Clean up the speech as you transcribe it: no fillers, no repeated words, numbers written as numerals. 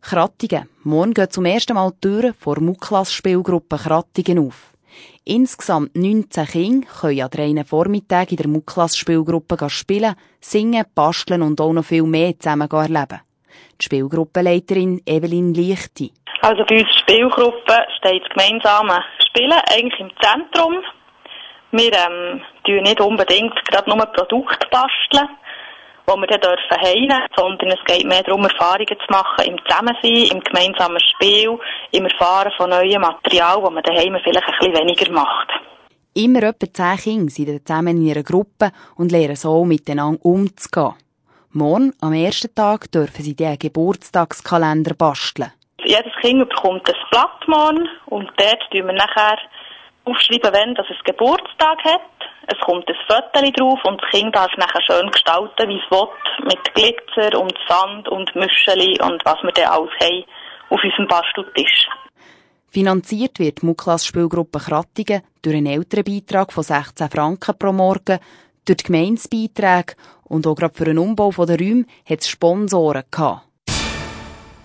Krattigen. Morgen gehen zum ersten Mal die Türen vor Muklas-Spielgruppe Krattigen auf. Insgesamt 19 Kinder können an 3 Vormittagen in der Muklas-Spielgruppe spielen, singen, basteln und auch noch viel mehr zusammen erleben. Die Spielgruppenleiterin Evelyn Lichti. Also bei uns Spielgruppe steht das gemeinsame Spielen eigentlich im Zentrum. Wir tun nicht unbedingt gerade nur Produkte basteln, die wir dann heim dürfen, sondern es geht mehr darum, Erfahrungen zu machen im Zusammensein, im gemeinsamen Spiel, im Erfahren von neuem Material, das man daheim vielleicht ein bisschen weniger macht. Immer etwa 10 Kinder sind zusammen in ihrer Gruppe und lernen so miteinander umzugehen. Morgen, am ersten Tag, dürfen sie den Geburtstagskalender basteln. Jedes Kind bekommt ein Blatt morgen und dort schreiben wir nachher aufschreiben, wenn das es Geburtstag hat. Es kommt ein Foto drauf und das Kind darf nachher schön gestalten, wie es will, mit Glitzer und Sand und Müscheli und was wir dann alles haben auf unserem Basteltisch. Finanziert wird die Muklas-Spielgruppe Krattigen durch einen Elternbeitrag von 16 Franken pro Morgen, durch die Gemeindebeiträge und auch gerade für den Umbau der Räume hat es Sponsoren gehabt.